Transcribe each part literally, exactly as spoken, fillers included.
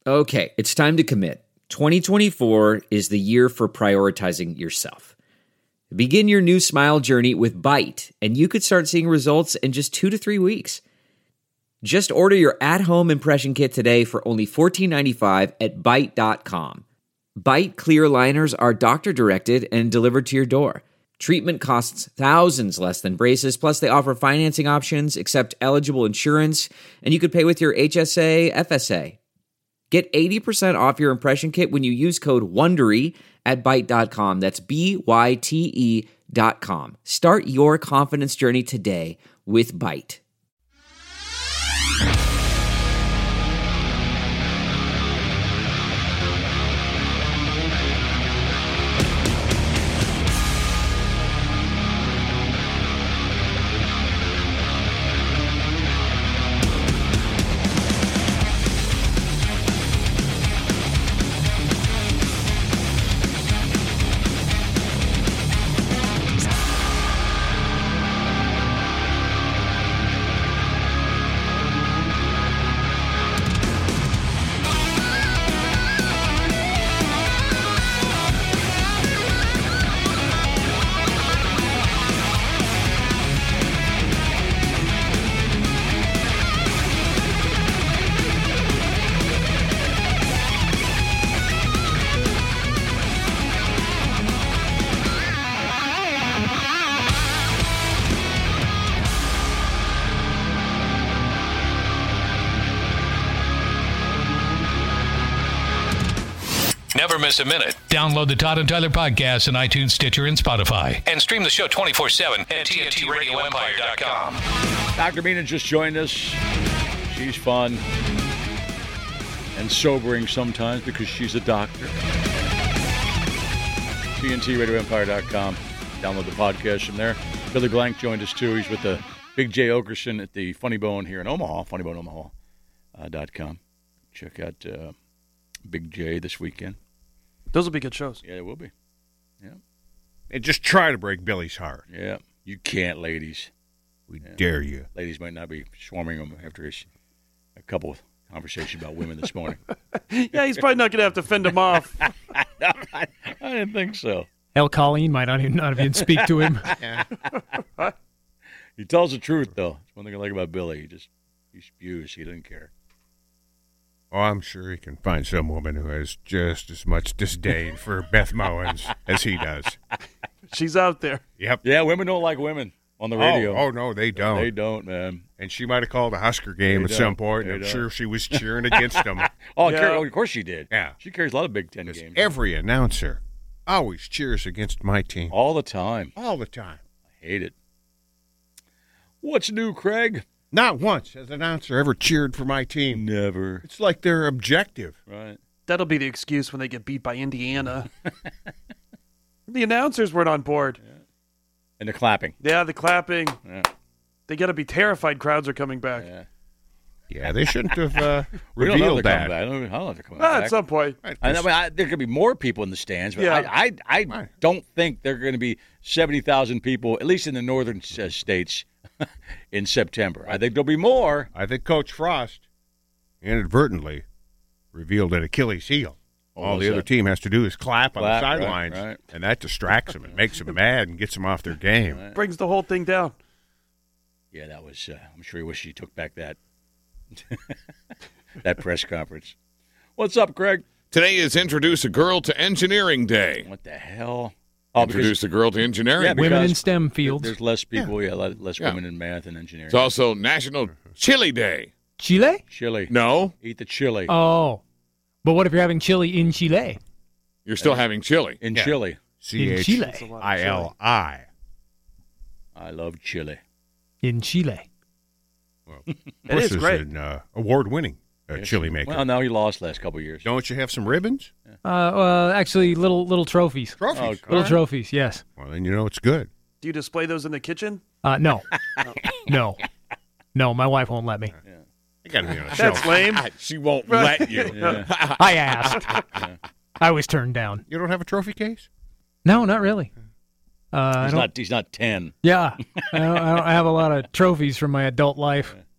Okay, it's time to commit. twenty twenty-four is the year for prioritizing yourself. Begin your new smile journey with Byte, and you could start seeing results in just two to three weeks. Just order your at-home impression kit today for only fourteen ninety-five at byte dot com. Byte clear aligners are doctor-directed and delivered to your door. Treatment costs thousands less than braces, plus they offer financing options, accept eligible insurance, and you could pay with your H S A, F S A. Get eighty percent off your impression kit when you use code WONDERY at byte dot com. That's B Y T E dot com. Start your confidence journey today with Byte. Never miss a minute. Download the Todd and Tyler podcast on iTunes, Stitcher, and Spotify. And stream the show twenty-four seven at T N T radio empire dot com. Doctor Mina just joined us. She's fun and sobering sometimes because she's a doctor. T N T radio empire dot com. Download the podcast from there. Billy Blank joined us, too. He's with the Big J. Okerson at the Funny Bone here in Omaha, funny bone omaha dot com. Check out uh, Big J this weekend. Those will be good shows. Yeah, it will be. Yeah. And just try to break Billy's heart. Yeah. You can't, ladies. We yeah. dare you. Ladies might not be swarming him after his, a couple of conversations about women this morning. Yeah, he's probably not going to have to fend him off. No, I, I didn't think so. El Colleen might not even, not even speak to him. Yeah. He tells the truth, though. That's one thing I like about Billy. He just he spews. He doesn't care. Oh, I'm sure he can find some woman who has just as much disdain for Beth Mowins as he does. She's out there. Yep. Yeah, women don't like women on the radio. Oh, oh no, they don't. They don't, man. And she might have called a Husker game They at don't. some point, and They I'm don't. sure she was cheering against them. Oh, Yeah. Car- oh, of course she did. Yeah. She carries a lot of Big Ten 'Cause games. every announcer always cheers against my team. All the time. All the time. I hate it. What's new, Craig? Not once has an announcer ever cheered for my team. Never. It's like they're objective. Right. That'll be the excuse when they get beat by Indiana. The announcers weren't on board. Yeah. And the clapping. Yeah, the clapping. Yeah. They got to be terrified crowds are coming back. Yeah. Yeah, they shouldn't have uh, We don't know if revealed they're that. coming back. I don't, I don't know if they're coming Ah, back. at some point. Right, I know, but I, there could be more people in the stands, but Yeah. I, I, I don't think there are going to be seventy thousand people, at least in the northern uh, states, in September. I think there'll be more. I think Coach Frost inadvertently revealed an Achilles heel. Oh, All what's the other that? team has to do is clap, Clap, on right, the sidelines, right. and that distracts them and makes them mad and gets them off their game. Right. Brings the whole thing down. Yeah, that was. Uh, I'm sure he wished he took back that that press conference. What's up, Craig? Today is Introduce a Girl to Engineering Day. What the hell? Oh, Introduce a Girl to Engineering. Yeah, Women in because STEM there- fields. There's less people. Yeah, le- less Yeah. women in math and engineering. It's also National Chili Day. Chile? chili. No, Eat the chili Oh. But what if you're having chili in Chile? you're still having chili. in Yeah. chili. C In H Chile. That's a lot of I L I. I love chili. In Chile. Well, It Bush is great. an uh, award-winning uh, Yes. chili maker. Well, now he lost last couple of years. Don't you have some ribbons? Uh, well, actually, little little trophies. Trophies. Oh, Little All right. trophies, yes. Well, then you know it's good. Do you display those in the kitchen? Uh, no. No. No, my wife won't let me. They got to be on a That's shelf. lame. She won't let you. Yeah. I asked. I was turned down. You don't have a trophy case? No, not really. Uh, I He's don't, not. He's not ten. yeah. I, don't, I don't have a lot of trophies from my adult life.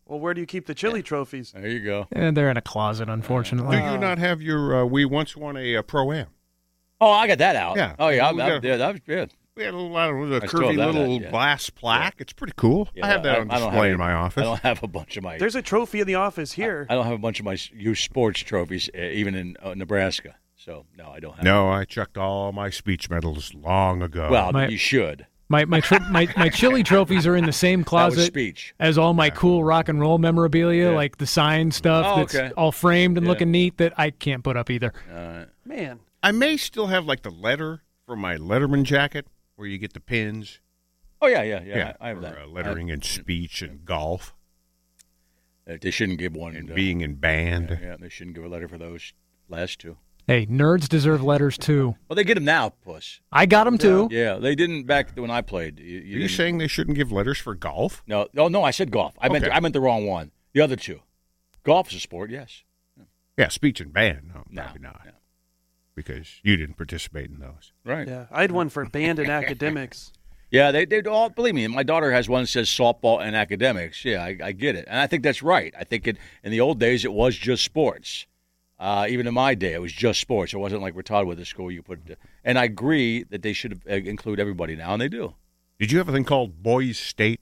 Well, where do you keep the chili trophies? There you go. And they're in a closet, unfortunately. Do you not have your? Uh, we once won a, uh pro-am. Oh, I got that out. Yeah. Oh, yeah. I, We I, got- yeah, that was good. We had a little, I don't know, a I still have curvy that, little uh, yeah. glass plaque. It's pretty cool. Yeah, I have that on I don't display have in my any- office. I don't have a bunch of my. There's a trophy in the office here. I don't have a bunch of my youth sports trophies, uh, even in uh, Nebraska. So no, I don't have. No, I chucked all my speech medals long ago. Well, My- you should. My my, tri- my my chili trophies are in the same That was closet speech. as all my cool rock and roll memorabilia, Yeah. like the sign stuff Oh, that's okay. all framed and Yeah. looking neat that I can't put up either. Uh, Man, I may still have like the letter from my Letterman jacket, where you get the pins. oh yeah, yeah, yeah. I, I have for, that. Uh, lettering in speech and golf I, uh, they shouldn't give one. and uh, being in band. Yeah, yeah, they shouldn't give a letter for those last two. Hey, nerds deserve letters too. Well, they get them now, puss. I got them too. Yeah, they didn't back when I played. You, you Are you didn't- saying they shouldn't give letters for golf? No, oh no, I said golf. I meant Okay. I meant the wrong one. The other two. Golf is a sport, yes. Yeah, speech and band. No, No, probably not. no. Because you didn't participate in those. Right. yeah, I had one for band and academics. Yeah, they they all believe me. My daughter has one that says softball and academics. Yeah, I, I get it, and I think that's right. I think it in the old days it was just sports. Uh, even in my day, it was just sports. It wasn't like we're taught with the school. You put, and I agree that they should uh, include everybody now, and they do. Did you have a thing called Boys State,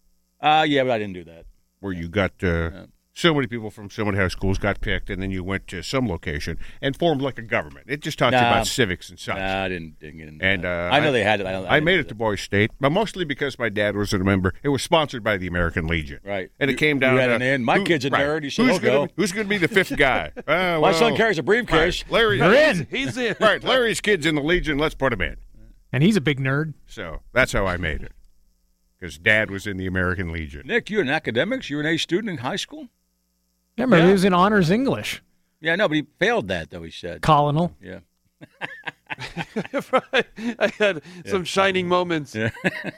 Uh, yeah, but I didn't do that. where you got uh, so many people from so many high schools got picked, and then you went to some location and formed like a government? It just taught you Nah. about civics and such. Nah, I didn't, didn't get into And that. uh, I know they had it. I, don't, I, didn't made do it to that. Boys State, but mostly because my dad was a member. It was sponsored by the American Legion, Right. And it You- came you down. had to, an in. My who- kid's a right. nerd. He said, who's "I'll gonna go." Be, who's going to be the fifth guy? Uh, My well, son carries a briefcase. Right. Larry, You're in. He's in. right, Larry's kid's in the Legion. Let's put him in. And he's a big nerd. So that's how I made it, because Dad was in the American Legion. Nick, you're in academics. You're an A student in high school. Yeah, remember Yeah. he was in honors English. Yeah, no, but he failed that though. He said. Colonel. Yeah. Right. I had some shining moments. Yeah.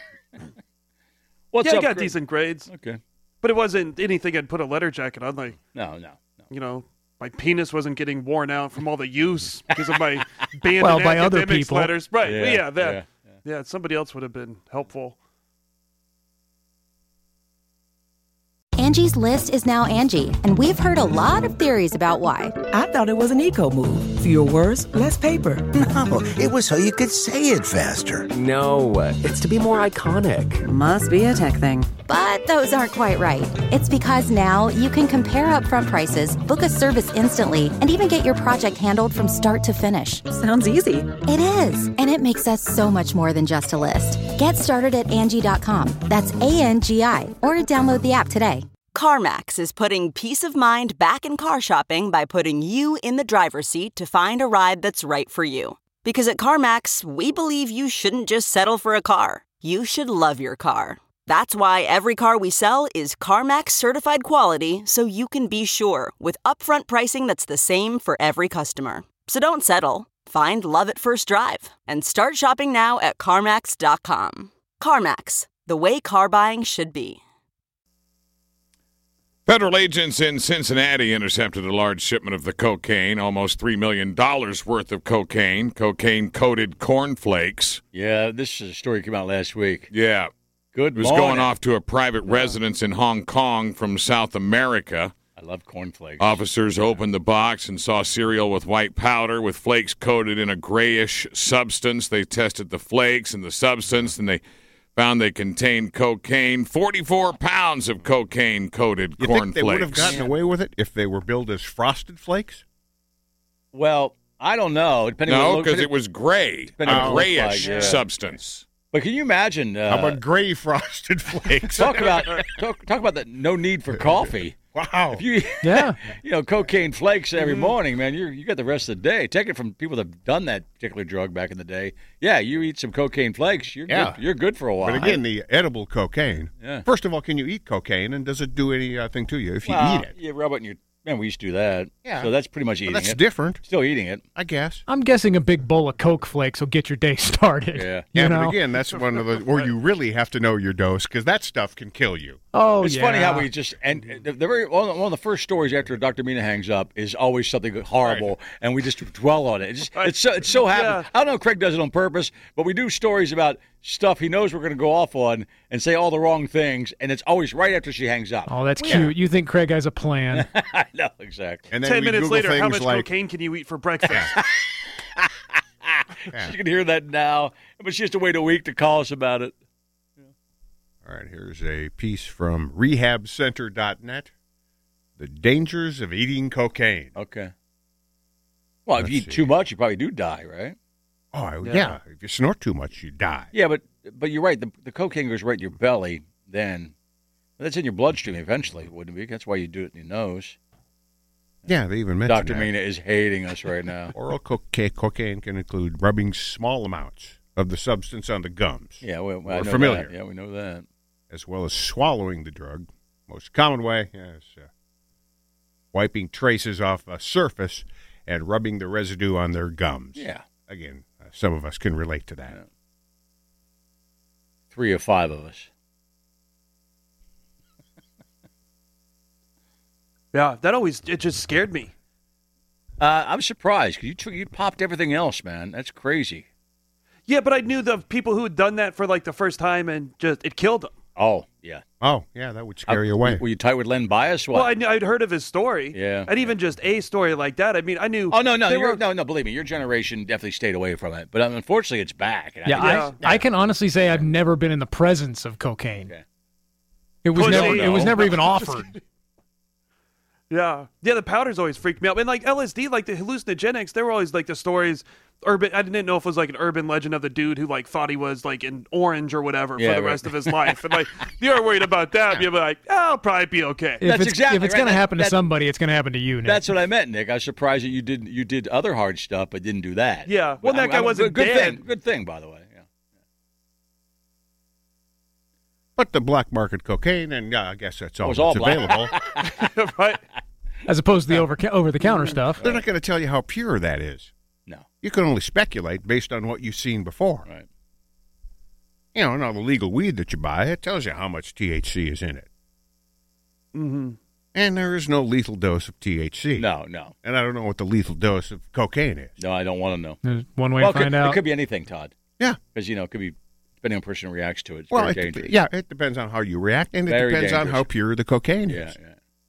What's yeah, I up? got Greg? decent grades, Okay. but it wasn't anything I'd put a letter jacket on. Like, No, no, no. you know, my penis wasn't getting worn out from all the use because of my band Well, and by other academics people. letters. Right. Yeah, Yeah, that. yeah, Yeah, somebody else would have been helpful. Angie's List is now Angie, and we've heard a lot of theories about why. I thought it was an eco move. Fewer words, less paper. No, it was so you could say it faster. No, it's to be more iconic. Must be a tech thing. But those aren't quite right. It's because now you can compare upfront prices, book a service instantly, and even get your project handled from start to finish. Sounds easy. It is, and it makes us so much more than just a list. Get started at Angie dot com. That's A N G I, or download the app today. CarMax is putting peace of mind back in car shopping by putting you in the driver's seat to find a ride that's right for you. Because at CarMax, we believe you shouldn't just settle for a car. You should love your car. That's why every car we sell is CarMax certified quality, so you can be sure with upfront pricing that's the same for every customer. So don't settle. Find love at first drive and start shopping now at CarMax dot com. CarMax, the way car buying should be. Federal agents in Cincinnati intercepted a large shipment of the cocaine, almost three million dollars worth of cocaine, cocaine-coated cornflakes. Yeah, this is a story that came out last week. Yeah. Good It was morning. going off to a private residence in Hong Kong from South America. I love cornflakes. Officers opened the box and saw cereal with white powder with flakes coated in a grayish substance. They tested the flakes and the substance, and they found they contained cocaine, forty-four pounds of cocaine-coated You cornflakes. think they would have gotten away with it if they were billed as Frosted Flakes? Well, I don't know. Depending on No, what because it was gray, Depending on a what it looked grayish like, yeah. substance. But can you imagine? Uh, How about gray Frosted Flakes? talk about talk, talk about the no need for coffee. Wow. If you Yeah. you know cocaine flakes every morning, man, you you got the rest of the day. Take it from people that have done that particular drug back in the day. Yeah, you eat some cocaine flakes, you're Yeah. good, you're good for a while. But again, the edible cocaine. Yeah. First of all, can you eat cocaine, and does it do anything to you if you well, eat it? you rub it in your man. We used to do that. Yeah. So that's pretty much eating Well, that's it. different, Still eating it. I guess. I'm guessing a big bowl of Coke Flakes will get your day started. Yeah. You Yeah, know? but again, that's one of the where you really have to know your dose, because that stuff can kill you. Oh, It's yeah. funny how we just and the, the very one of the- one of the first stories after Doctor Mina hangs up is always something horrible, and we just dwell on it. It's, just, it's so it's so happens. Yeah. I don't know if Craig does it on purpose, but we do stories about stuff he knows we're going to go off on and say all the wrong things, and it's always right after she hangs up. Oh, that's Yeah. cute. You think Craig has a plan. I know, exactly. And then Ten we minutes Google later, how things much like, cocaine can you eat for breakfast? She can hear that now, but she has to wait a week to call us about it. All right, here's a piece from rehab center dot net. The dangers of eating cocaine. Okay. Well, if Let's you eat see. too much, you probably do die, right? Oh, yeah. Yeah. If you snort too much, you die. Yeah, but but you're right. The, the cocaine goes right in your belly. Then but that's in your bloodstream eventually, wouldn't it be? That's why you do it in your nose. Yeah, they even mentioned Doctor that. Mina is hating us right now. Oral coca- cocaine can include rubbing small amounts of the substance on the gums. Yeah, well, I We're know familiar. that. Yeah, we know that. As well as swallowing the drug. Most common way is uh, wiping traces off a surface and rubbing the residue on their gums. Yeah. Again, uh, some of us can relate to that. Yeah. Three or five of us. Yeah, that always, it just scared me. Uh, I'm surprised because you, took- you popped everything else, man. That's crazy. Yeah, but I knew the people who had done that for like the first time and just, it killed them. Oh, yeah. Oh, yeah, that would scare Uh, you away. Were you tight with Len Bias? What? Well, I knew, I'd heard of his story. Yeah. And even just a story like that. I mean, I knew. Oh no, no, they you're, were- no, no. Believe me, your generation definitely stayed away from it. But um, unfortunately, it's back. And Yeah, I, think I, I can honestly say I've never been in the presence of cocaine. Okay. It was Pussy. never. It was No. never even offered. Yeah. Yeah, the powders always freaked me out. And like L S D, like the hallucinogenics, there were always like the stories. Urban. I didn't know if it was like an urban legend of the dude who like thought he was like an orange or whatever Yeah, for the right. rest of his life. And like, you're worried about that. You're like, oh, I'll probably be okay. If That's it's, exactly if it's right. going to That- happen to that- somebody, it's going to happen to you, Nick. That's what I meant, Nick. I was surprised that you did you did other hard stuff, but didn't do that. Yeah. Well, But that I'm- guy I'm- wasn't good dead. thing. Good thing, by the way. Yeah. But the black market cocaine, and uh, I guess that's all was that's all black. available. Right? As opposed to the over over the counter stuff. They're not going to tell you how pure that is. No. You can only speculate based on what you've seen before. Right. You know, now the legal weed that you buy, it tells you how much T H C is in it. Mm-hmm. And there is no lethal dose of T H C. No, no, And I don't know what the lethal dose of cocaine is. no. I don't want to know. There's one way well, to it find could, out. it could be anything, Todd. Yeah. Because you know, it could be depending on the person who reacts to it. It's Well, very it, dangerous. yeah, it depends on how you react, and it Very depends on dangerous. how pure the cocaine Yeah, is. yeah.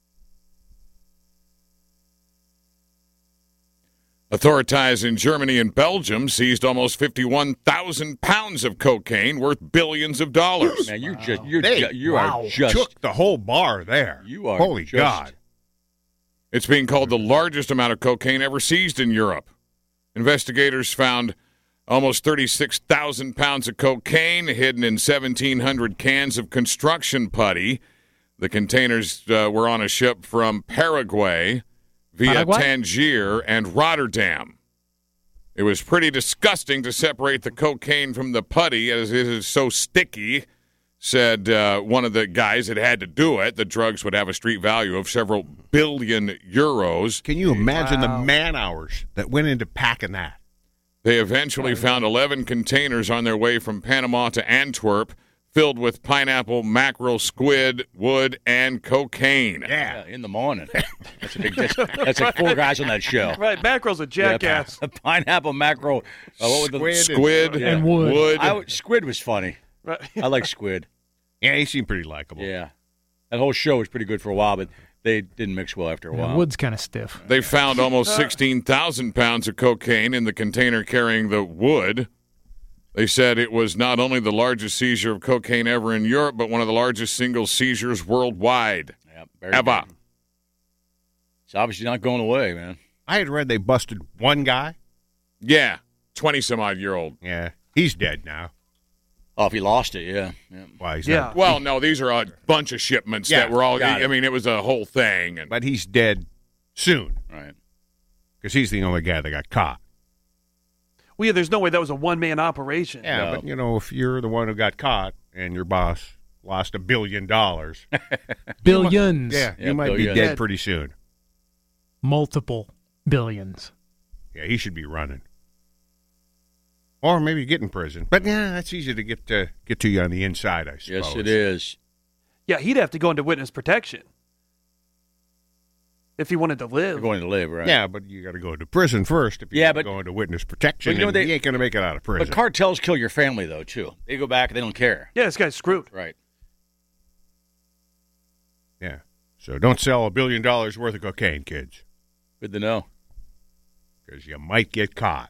Authorities in Germany and Belgium seized almost fifty-one thousand pounds of cocaine worth billions of dollars. Man, you're just you're They ju- you wow, are just took the whole bar there. You are Holy just- God. It's being called the largest amount of cocaine ever seized in Europe. Investigators found almost thirty-six thousand pounds of cocaine hidden in seventeen hundred cans of construction putty. The containers uh, were on a ship from Paraguay via Paraguay? Tangier and Rotterdam. It was pretty disgusting to separate the cocaine from the putty as it is so sticky, said uh, one of the guys that had to do it. The drugs would have a street value of several billion euros. Can you imagine Wow. the man hours that went into packing that? They eventually found eleven containers on their way from Panama to Antwerp, filled with pineapple, mackerel, squid, wood, and cocaine. yeah, in the morning. That's a big. That's, that's like four guys on that show. Right. Mackerel's a jackass. Yeah, pineapple, mackerel, uh, what was the Squid Squid Yeah. And wood. wood. I would- squid was funny. Right. I like squid. Yeah, he seemed pretty likable. Yeah, that whole show was pretty good for a while, but they didn't mix well after a Yeah, while. wood's kind of stiff. They found almost sixteen thousand pounds of cocaine in the container carrying the wood. They said it was not only the largest seizure of cocaine ever in Europe, but one of the largest single seizures worldwide. Yeah, very Ever. good. It's obviously not going away, man. I had read they busted one guy. Yeah, twenty-some-odd-year-old. Yeah, he's dead now. Oh, if he lost it, yeah. yeah. Why? He's Yeah. not- Well, no, these are a bunch of shipments Yeah, that were all, got I it. mean, it was a whole thing. And but he's dead soon Right. because he's the only guy that got caught. Well, yeah, there's no way that was a one man operation. Yeah, No. but you know, if you're the one who got caught and your boss lost a billion dollars, Billions. yeah, Yeah, you might be billion. dead pretty soon. Multiple billions. Yeah, he should be running, or maybe get in prison. But yeah, that's easy to get to get to you on the inside, I suppose. Yes, it is. Yeah, he'd have to go into witness protection. if he wanted to live. You're going to live, right? Yeah, but you got to go to prison first if you're Yeah, but- going to witness protection. But you know and they- you ain't going to make it out of prison. But cartels kill your family, though, too. They go back and they don't care. Yeah, this guy's screwed. Right. Yeah. So don't sell a billion dollars worth of cocaine, kids, Good to know. because you might get caught.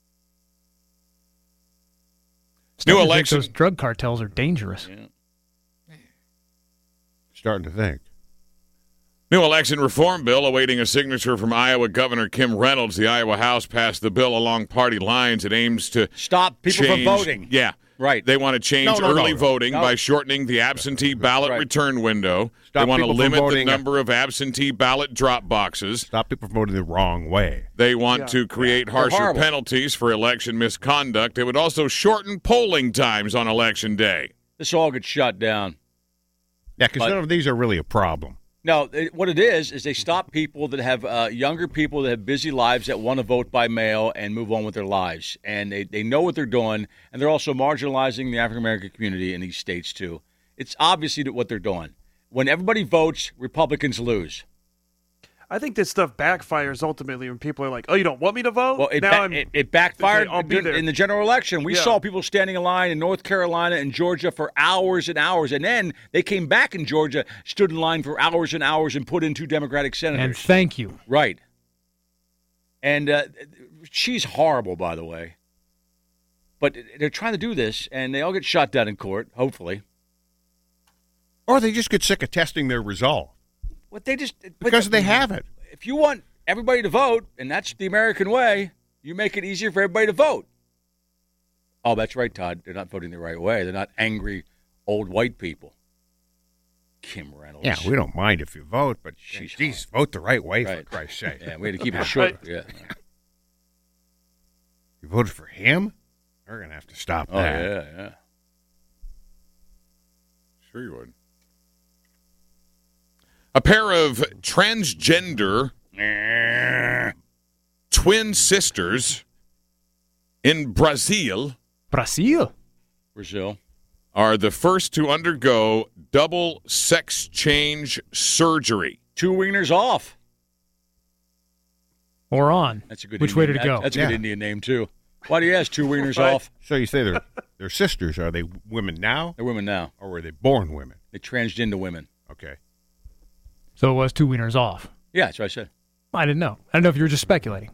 New Starting to think election. Those drug cartels are dangerous. Yeah. Starting to think. New election reform bill awaiting a signature from Iowa Governor Kim Reynolds. The Iowa House passed the bill along party lines. It aims to Stop people change, from voting. Yeah. Right. They want to change No, no, no, early no. voting No. by shortening the absentee ballot Right. return window. Stop they want to people from limit the voting. number of absentee ballot drop boxes. Stop people from voting the wrong way. They want Yeah. to create They're harsher horrible. penalties for election misconduct. It would also shorten polling times on election day. This all gets shut down. Yeah, because But- none of these are really a problem. No, it, what it is is they stop people that have uh, younger people that have busy lives that want to vote by mail and move on with their lives, and they, they know what they're doing, and they're also marginalizing the African American community in these states too. It's obviously what they're doing. When everybody votes, Republicans lose. I think this stuff backfires ultimately when people are like, "Oh, you don't want me to vote?" Well, it, now ba- I'm, it, it backfired I'll be there. in the general election. We Yeah. saw people standing in line in North Carolina and Georgia for hours and hours, and then they came back in Georgia, stood in line for hours and hours, and put in two Democratic senators. And thank you. Right. And uh, she's horrible, by the way. But they're trying to do this, and they all get shot down in court, hopefully. Or they just get sick of testing their resolve. What they just Because they have it. If you want everybody to vote, and that's the American way, you make it easier for everybody to vote. Oh, that's right, Todd. They're not voting the right way. They're not angry old white people. Kim Reynolds. Yeah, we don't mind if you vote, but She's geez, vote the right way, Right. for Christ's sake. Yeah, we had to keep it short. Yeah. You voted for him? We're going to have to stop Oh, that. yeah, yeah. Sure you would. A pair of transgender twin sisters in Brazil Brazil. Brazil. are the first to undergo double sex change surgery. Two wieners off. Or on. That's a good Which way Indian, did it go? that- That's a Yeah. good Indian name, too. Why do you ask two wieners Right. off? So you say they're, they're sisters. Are they women now, They're women now. or were they born women? They transgender women. Okay. So it was two wieners off. Yeah, that's what I said. I didn't know. I didn't know if you were just speculating.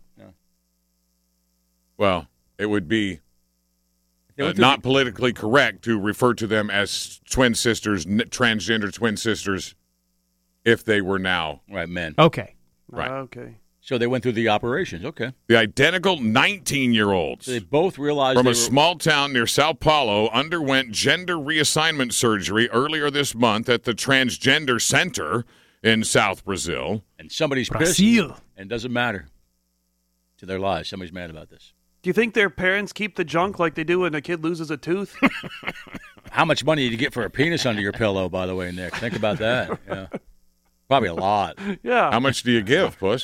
Well, it would be They uh, went through not the- politically correct to refer to them as twin sisters, n- transgender twin sisters, if they were now. Right, men. Okay. Right. Okay. So they went through the operations. Okay. The identical nineteen-year-olds So they both realized from they a were, small town near Sao Paulo underwent gender reassignment surgery earlier this month at the Transgender Center in South Brazil. and somebody's pissed, Brazil. and it doesn't matter to their lives. Somebody's mad about this. Do you think their parents keep the junk like they do when a kid loses a tooth? How much money did you get for a penis under your pillow, by the way, Nick? Think about that. Yeah. Probably a lot. Yeah. How much do you give, Puss?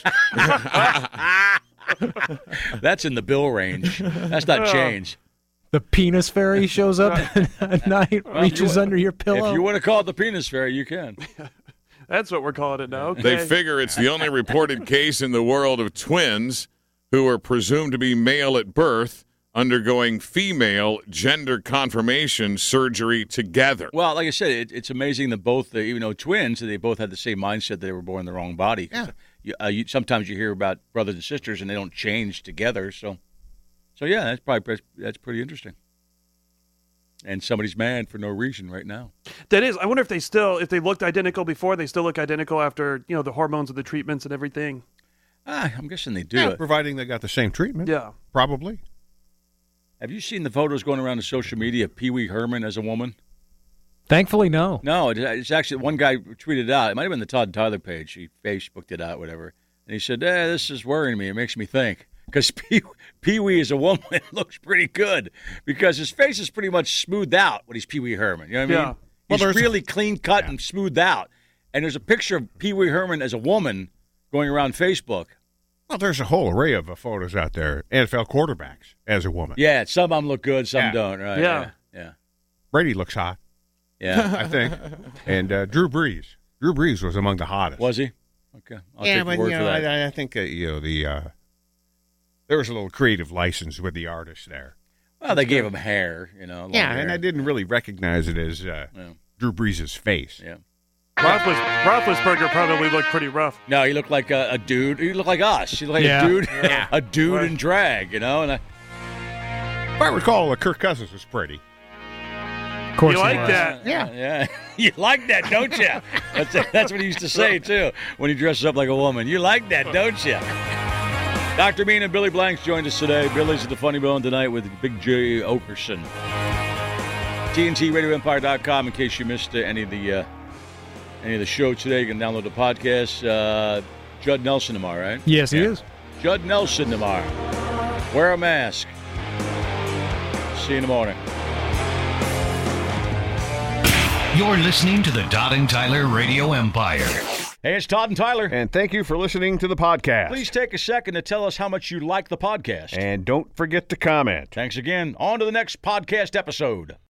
That's in the bill range. That's not change. The penis fairy shows up at night, reaches you- under your pillow. If you want to call it the penis fairy, you can. That's what we're calling it now. Okay. They figure it's the only reported case in the world of twins who are presumed to be male at birth undergoing female gender confirmation surgery together. Well, like I said, it, it's amazing that both, uh, even though twins, they both had the same mindset that they were born in the wrong body. Yeah. You, uh, you, sometimes you hear about brothers and sisters and they don't change together. So, so yeah, that's probably that's pretty interesting. And somebody's mad for no reason right now. That is. I wonder if they still, if they looked identical before, they still look identical after, you know, the hormones and the treatments and everything. Ah, I'm guessing they do. Yeah, it. providing they got the same treatment. Yeah. Probably. Have you seen the photos going around the social media of Pee Wee Herman as a woman? Thankfully, no. No, it, it's actually one guy tweeted it out. It might have been the Todd Tyler page. He Facebooked it out, whatever. And he said, eh, this is worrying me. It makes me think. Because Pee, Pee Wee as a woman looks pretty good. Because his face is pretty much smoothed out when he's Pee Wee Herman. You know what I Yeah. mean? Well, He's there's- really clean cut and smoothed out. And there's a picture of Pee Wee Herman as a woman going around Facebook. Well, there's a whole array of uh, photos out there. N F L quarterbacks as a woman. Yeah, some of them look good, some Yeah. don't. Right? Yeah. Yeah. Brady looks hot, Yeah. I think. And uh, Drew Brees. Drew Brees was among the hottest. Was he? Okay. I'll yeah, take but your word you for know, that. I, I think uh, you know the uh, there was a little creative license with the artist there. Well, they gave him hair, you know. Yeah, hair. and I didn't really recognize it as uh, Yeah. Drew Brees' face. Yeah. Roethlis, Roethlisberger probably looked pretty rough. No, he looked like a, a dude. He looked like us. He looked like Yeah. a dude, Yeah. a dude Right. in drag, you know. And I, If I recall, uh, Kirk Cousins was pretty. Of course You he like was. that? Yeah. yeah, you like that, don't you? That's that's what he used to say too when he dresses up like a woman. You like that, don't you? Doctor Bean and Billy Blanks joined us today. Billy's at the Funny Bone tonight with Big J Okerson. T N T Radio Empire dot com in case you missed uh, any of the uh, any of the show today. You can download the podcast. Uh, Judd Nelson tomorrow, right? Yes, he is. Judd Nelson tomorrow. Wear a mask. See you in the morning. You're listening to the Todd and Tyler Radio Empire. Hey, it's Todd and Tyler. And thank you for listening to the podcast. Please take a second to tell us how much you like the podcast. And don't forget to comment. Thanks again. On to the next podcast episode.